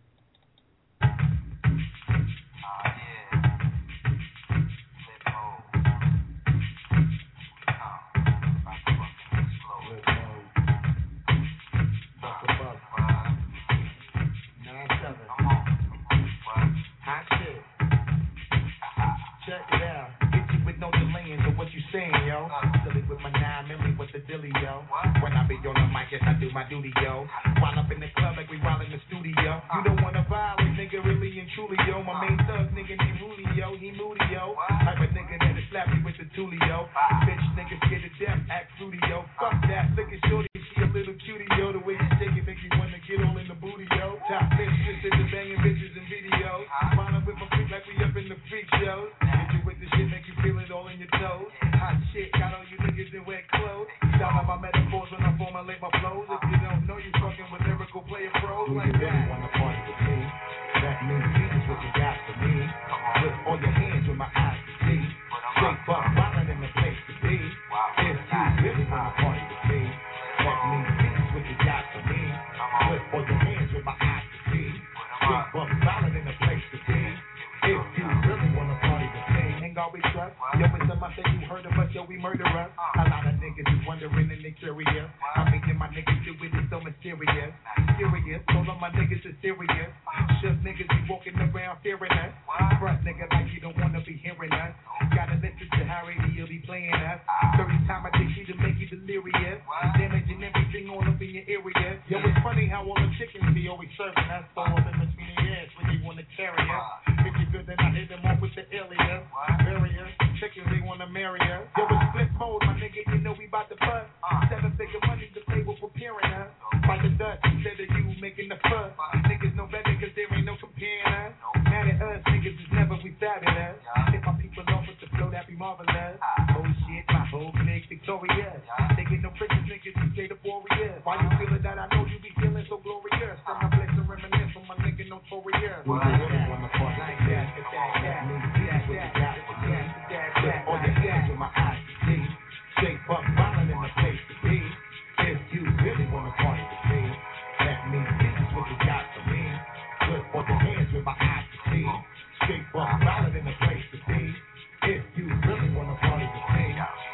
My duty, yo. While up in the club like we while in the studio. You don't wanna violate, nigga, really and truly, yo. My main thug, nigga, named Rudy, yo. He moody, yo. Type of nigga that'll slap you with the tulio. Bitch, nigga, scared to death, act fruity, yo. Fuck that, look at shorty, she a little cutie, yo. The way she shake it make you wanna get all in the booty, yo. Top bitch, just the banging bitches and videos. Wind up with my freak like we up in the freak shows. Hit you with the shit, make you feel it all in your toes. Hot shit, got all you niggas in wet clothes. Shout out my metaphors when I formulate my flows. If you don't know, you fucking with lyrical player pros like that. Do you really wanna party with me? That means this is what you got for me. Put all your hands with my eyes to see. Straight buck violent in the place to be. If you really wanna party with me, that means this is what you got for me. Put all your hands with my eyes to see. Straight buck violent in the place to be. If you really wanna party with me, ain't God we trust. Yo, it's time I say you heard of us, yo, we murder us. A lot of niggas is wondering and they curious. I mean, my niggas do it, it's so mysterious. Serious, all of my niggas is serious. Shook niggas be walking around fearing us. Front nigga like you don't wanna be hearing us. Gotta listen to how radio be playing us. thirty time I take you to make you delirious. Damaging everything all up in your area. Yo, it's funny how all the chickens be always serving us. So all in between the ears when they wanna carry us. If you good, then I hit them off with the alias. Barrier, chickens, they wanna marry us. Yo, it's split mode, my nigga, you know we bout to bust. Seven figure money, the table preparing us. By the dust, instead of you making the fuss. Niggas know better cause there ain't no comparing us. Mad at us, niggas is never we fabulous. If my people off with the flow, that be marvelous. Oh shit, my whole clique victorious. Taking no pictures, niggas, you say the warriors. Why you feeling that? I know you be feeling so glorious. From my place to reminisce on my nigga notorious. Why you really wanna party like that? That, that, that, that, that, that, that, all your hands with my eyes to see. Straight buck violent in the place to be. If you really wanna party with me, that means this is what you got for me. Put all your hands with my eyes to see. Straight buck violent in the place to be. If you really wanna party with me.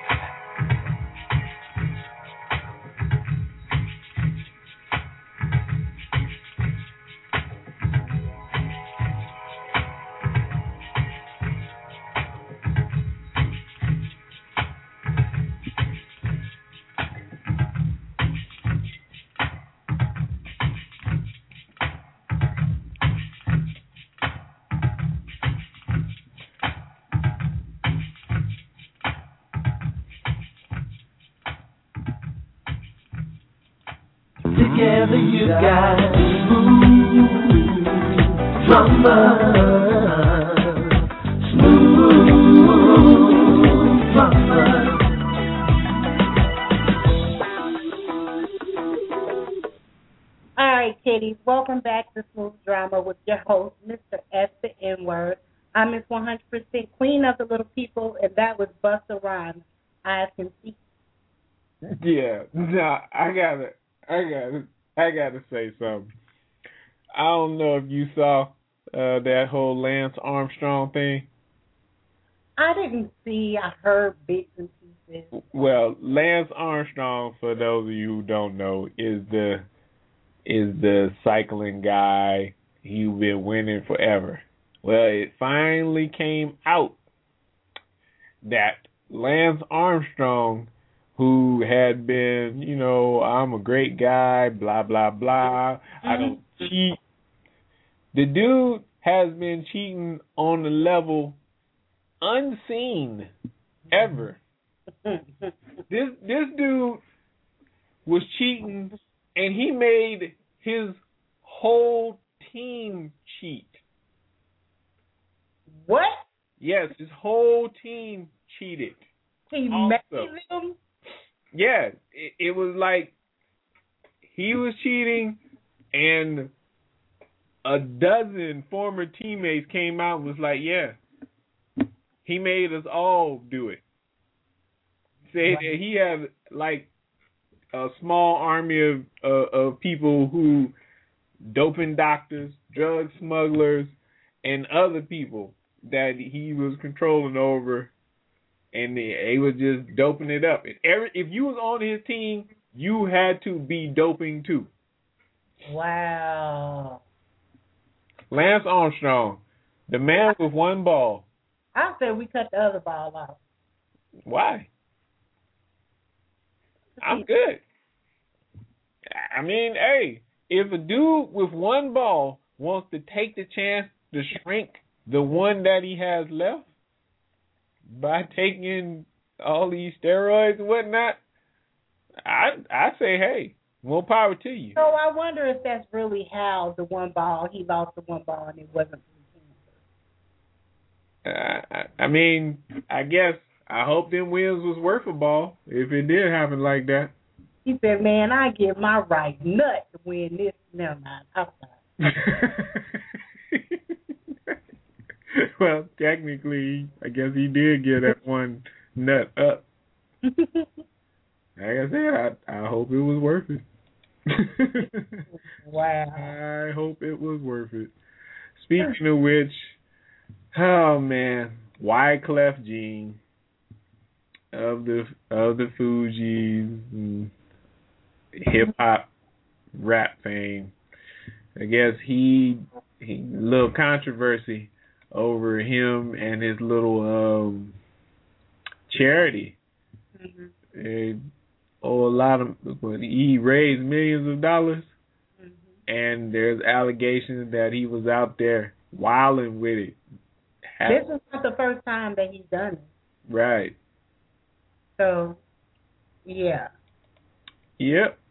Together you got smooth drummer, smooth drummer. All right, kiddies, welcome back to Smooth Drama with your host, Mister S, the N-word. I'm Miss one hundred percent Queen of the Little People, and that was Busta Rhymes. eyes can see. Yeah, no, I gotta, I gotta, I gotta say something. I don't know if you saw uh, that whole Lance Armstrong thing. I didn't see. I heard bits and pieces. Well, Lance Armstrong, for those of you who don't know, is the is the cycling guy. He's been winning forever. Well, it finally came out that Lance Armstrong, who had been, you know, I'm a great guy, blah, blah, blah, mm-hmm. I don't cheat. The dude has been cheating on the level unseen ever. this this dude was cheating, and he made his whole team cheat. What? Yes, his whole team cheated. He also. made them? Yeah, it, it was like he was cheating, and a dozen former teammates came out and was like, yeah, he made us all do it. Said that he had like a small army of uh, of people who, doping doctors, drug smugglers, and other people that he was controlling over, and they was just doping it up. And every, if you was on his team, you had to be doping too. Wow. Lance Armstrong, the man with one ball. I said we cut the other ball off. Why? I'm good. I mean, hey, if a dude with one ball wants to take the chance to shrink the one that he has left by taking all these steroids and whatnot, I I say, hey, more power to you. So I wonder if that's really how the one ball, he lost the one ball and it wasn't for uh, I, I mean, I guess, I hope them wins was worth a ball if it did happen like that. He said, man, I give my right nut to win this. Never mind. Outside. Well, technically, I guess he did get that one nut up. Like I said, I, I hope it was worth it. Wow. I hope it was worth it. Speaking of which, oh man, Wyclef Jean of the of the Fugees and hip hop rap fame. I guess he he little controversy over him and his little um charity. Mm-hmm. And, oh, a lot of he raised millions of dollars, mm-hmm. and there's allegations that he was out there wilding with it. This is not the first time that he's done it. Right. So, yeah. Yep.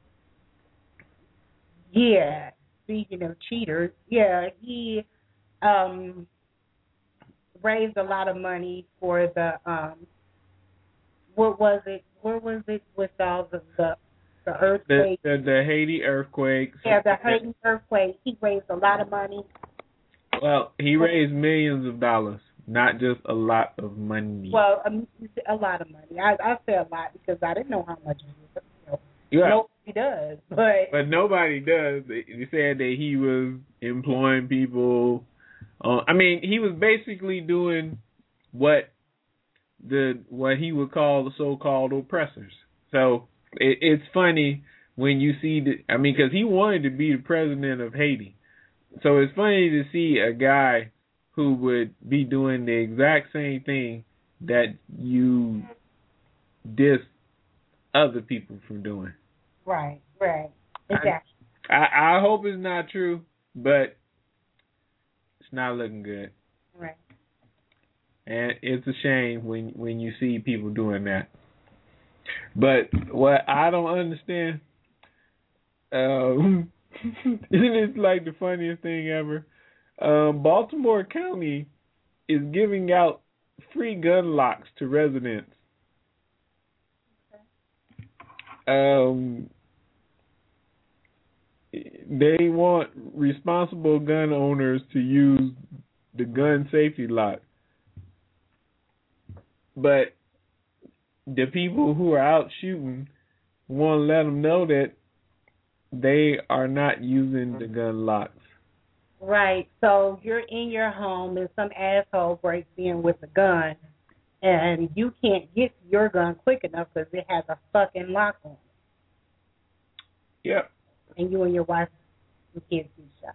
Yeah. Speaking of cheaters, yeah, he um, raised a lot of money for the um, what was it? Where was it with all the the, the earthquake? The, the, the Haiti earthquake. Yeah, the Haiti earthquake. He raised a lot of money. Well, he raised millions of dollars, not just a lot of money. Well, um, a lot of money. I I say a lot because I didn't know how much it was. You know, yeah. Nobody does, but but nobody does. They said that he was employing people. Uh, I mean, he was basically doing what the what he would call the so-called oppressors. So it, it's funny when you see the. I mean, because he wanted to be the president of Haiti. So it's funny to see a guy who would be doing the exact same thing that you diss other people from doing. Right, right. Exactly. I, I, I hope it's not true, but it's not looking good. Right. And it's a shame when when you see people doing that. But what I don't understand, um, it's like the funniest thing ever. Um, Baltimore County is giving out free gun locks to residents. Um, they want responsible gun owners to use the gun safety lock. But the people who are out shooting want to let them know that they are not using the gun locks. Right. So you're in your home and some asshole breaks in with a gun, and you can't get to your gun quick enough because it has a fucking lock on it. Yep. And you and your wife and kids get shot.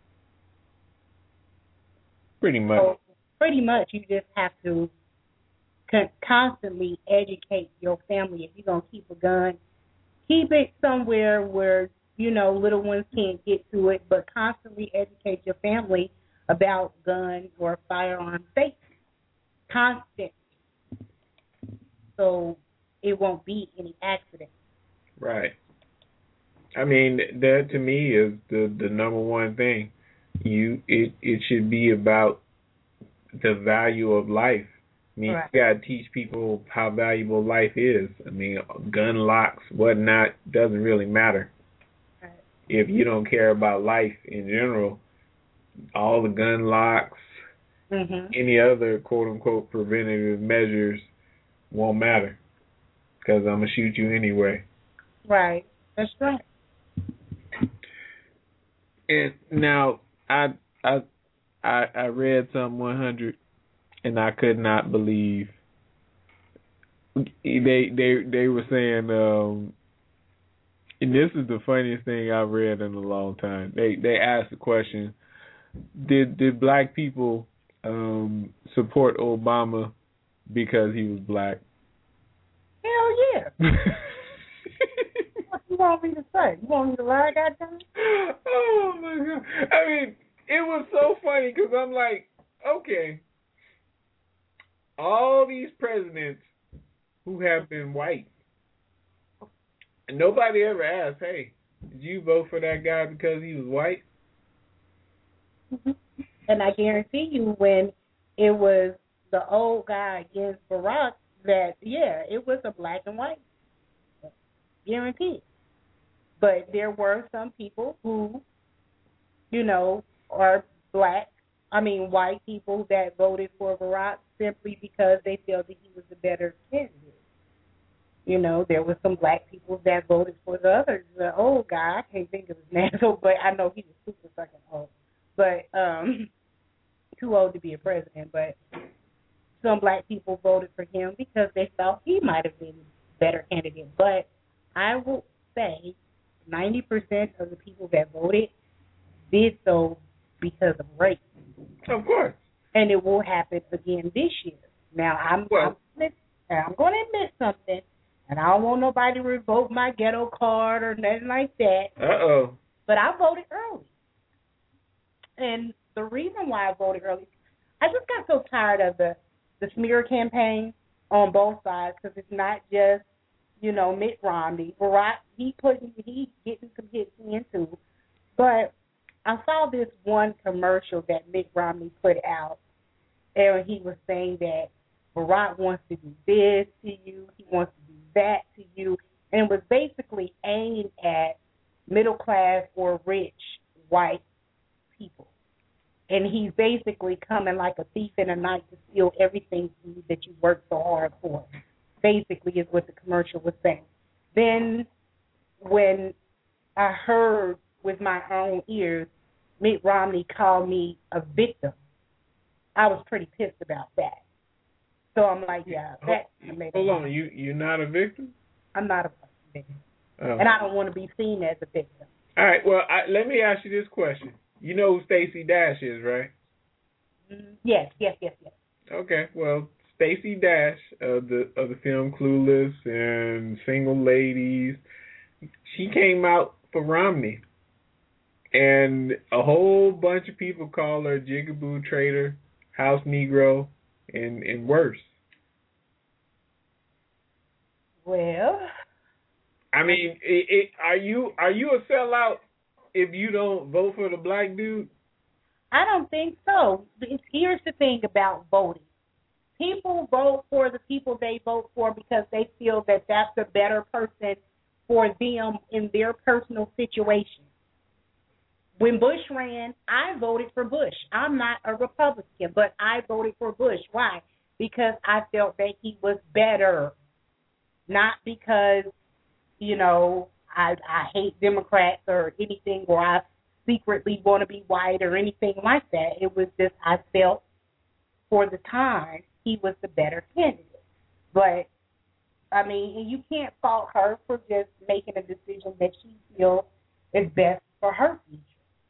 Pretty much. So pretty much you just have to con- constantly educate your family. If you're going to keep a gun, keep it somewhere where, you know, little ones can't get to it, but constantly educate your family about gun or firearm safety. Constant. So it won't be any accidents. Right. I mean, that to me is the, the number one thing. You it, it should be about the value of life. I mean, right. You got to teach people how valuable life is. I mean, gun locks, whatnot, doesn't really matter. Right. If you don't care about life in general, all the gun locks, mm-hmm. any other quote-unquote preventative measures won't matter because I'm going to shoot you anyway. Right. That's right. And now, I I I, I read some one hundred, and I could not believe they they they were saying, um, and this is the funniest thing I've read in a long time. They they asked the question: Did did black people um, support Obama because he was black? Hell yeah. What you want me to say? You want me to lie, goddamn? Oh my god! I mean, it was so funny because I'm like, okay, all these presidents who have been white, and nobody ever asked, hey, did you vote for that guy because he was white? Mm-hmm. And I guarantee you, when it was the old guy against Barack, that yeah, it was a black and white. Guaranteed. But there were some people who, you know, are black, I mean white people that voted for Barack simply because they felt that he was a better candidate. You know, there were some black people that voted for the other, the old guy. I can't think of his name, but I know he was super fucking old. But um, too old to be a president. But some black people voted for him because they felt he might have been a better candidate. But I will say ninety percent of the people that voted did so because of race. Of course. And it will happen again this year. Now, I'm, well, I'm, I'm going to admit something, and I don't want nobody to revoke my ghetto card or nothing like that. Uh-oh. But I voted early. And the reason why I voted early, I just got so tired of the, the smear campaign on both sides because it's not just, you know, Mitt Romney. Barack, he putting, he getting some hits into. But I saw this one commercial that Mitt Romney put out, and he was saying that Barack wants to do this to you, he wants to do that to you, and it was basically aimed at middle class or rich white people. And he's basically coming like a thief in the night to steal everything that you worked so hard for. Basically is what the commercial was saying. Then when I heard with my own ears Mitt Romney called me a victim, I was pretty pissed about that. So I'm like, yeah, that made Hold on, you, you're not a victim? I'm not a victim. Oh. And I don't want to be seen as a victim. All right, well, I, let me ask you this question. You know who Stacey Dash is, right? Mm, yes, yes, yes, yes. Okay, well, Stacey Dash of the of the film Clueless and Single Ladies, she came out for Romney, and a whole bunch of people call her Jigaboo Traitor, House Negro, and and worse. Well, I mean, it, it, are you are you a sellout if you don't vote for the black dude? I don't think so. Here's the thing about voting. People vote for the people they vote for because they feel that that's a better person for them in their personal situation. When Bush ran, I voted for Bush. I'm not a Republican, but I voted for Bush. Why? Because I felt that he was better. not because, you know, I I hate Democrats or anything, or I secretly want to be white or anything like that. It was just I felt for the time he was the better candidate. But, I mean, and you can't fault her for just making a decision that she feels is best for her future.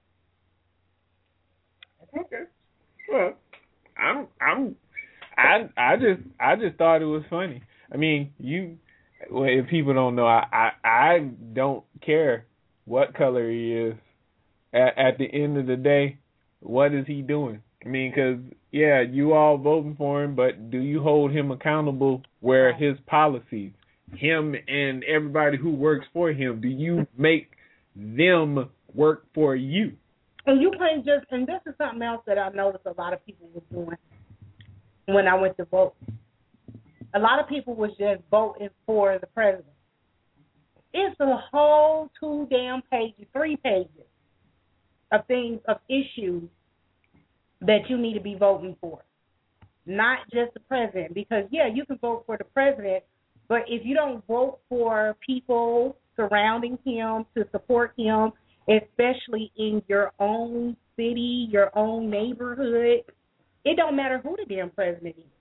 Okay. Well, I'm I'm I I just I just thought it was funny. I mean, you well, if people don't know, I, I I don't care what color he is. At, at the end of the day, what is he doing? I mean, because yeah, you all voting for him, but do you hold him accountable where his policies, him and everybody who works for him, do you make them work for you? And you can't just, and this is something else that I noticed a lot of people were doing when I went to vote. A lot of people was just voting for the president. It's a whole two damn pages, three pages of things, of issues that you need to be voting for. Not just the president. Because, yeah, you can vote for the president, but if you don't vote for people surrounding him to support him, especially in your own city, your own neighborhood, it don't matter who the damn president is.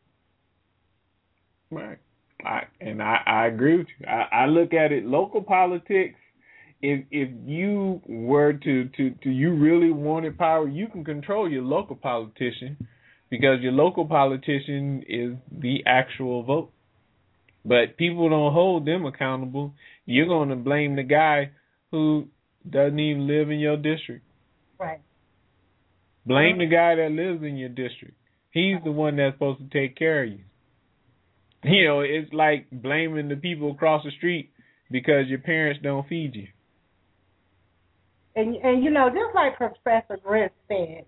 Right. I, and I, I agree with you. I, I look at it, local politics, if if you were to, to, to, you really wanted power, you can control your local politician because your local politician is the actual vote. But people don't hold them accountable. You're going to blame the guy who doesn't even live in your district. Right. Blame the guy that lives in your district. He's the one that's supposed to take care of you. You know, it's like blaming the people across the street because your parents don't feed you. And, and you know, just like Professor Griff said,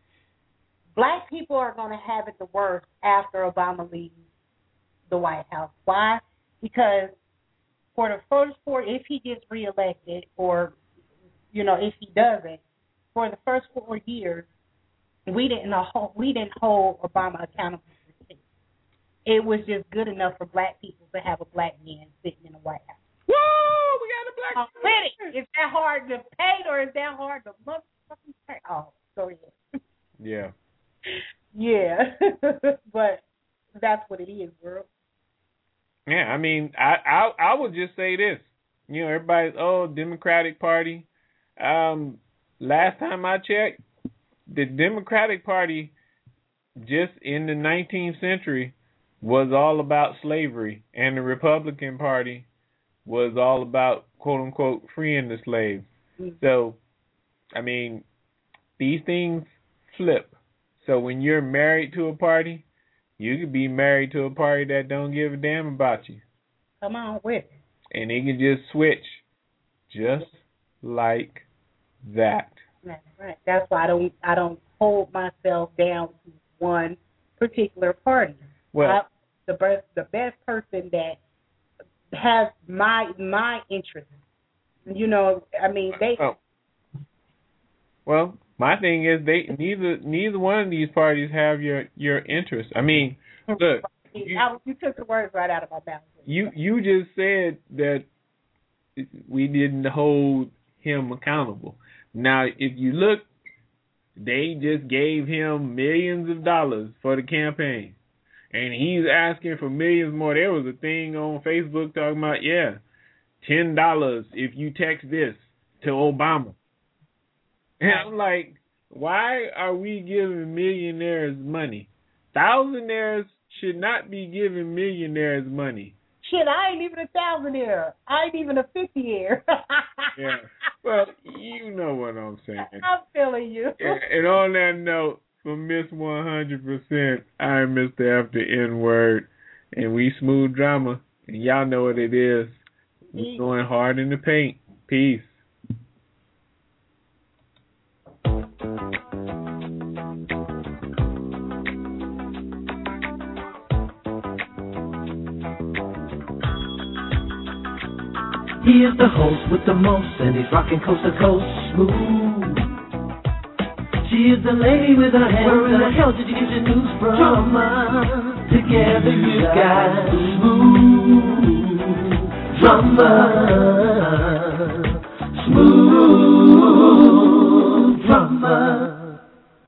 black people are going to have it the worst after Obama leaves the White House. Why? Because for the first four, if he gets reelected, or, you know, if he doesn't, for the first four years, we didn't hold, we didn't hold Obama accountable for it. It was just good enough for black people to have a black man sitting in the White House. Whoa, we got a black man. Is that hard to pay, or is that hard to motherfucking pay? Oh, so yeah. Yeah. Yeah. But that's what it is, girl. Yeah, I mean, I, I I would just say this. You know, everybody's, oh, Democratic Party. Um, last time I checked, the Democratic Party just in the nineteenth century was all about slavery, and the Republican Party was all about, quote-unquote, freeing the slaves. Mm-hmm. So, I mean, these things flip. So when you're married to a party, you could be married to a party that don't give a damn about you. Come on with it. And it can just switch just like that. That's right. That's why I don't I don't hold myself down to one particular party. Well, I, the best the best person that has my my interest. You know, I mean they. Oh. Well, my thing is they neither neither one of these parties have your your interest. I mean, look, you, I, you took the words right out of my mouth. You you just said that we didn't hold him accountable. Now, if you look, they just gave him millions of dollars for the campaign, and he's asking for millions more. There was a thing on Facebook talking about, yeah, ten dollars if you text this to Obama. And I'm like, why are we giving millionaires money? Thousandaires should not be giving millionaires money. Shit, I ain't even a thousandaire. I ain't even a fifty-year. Yeah. Well, you know what I'm saying. I'm feeling you. And, and on that note, for Miss one hundred percent, I'm Mister F, the N-word, and we smooth drama, and y'all know what it is. We're going hard in the paint. Peace. He is the host with the most, and he's rocking coast to coast smooth. She is the lady with her hands. Where in the hell did you get your news from? Drama Together you got smooth drummer, smooth.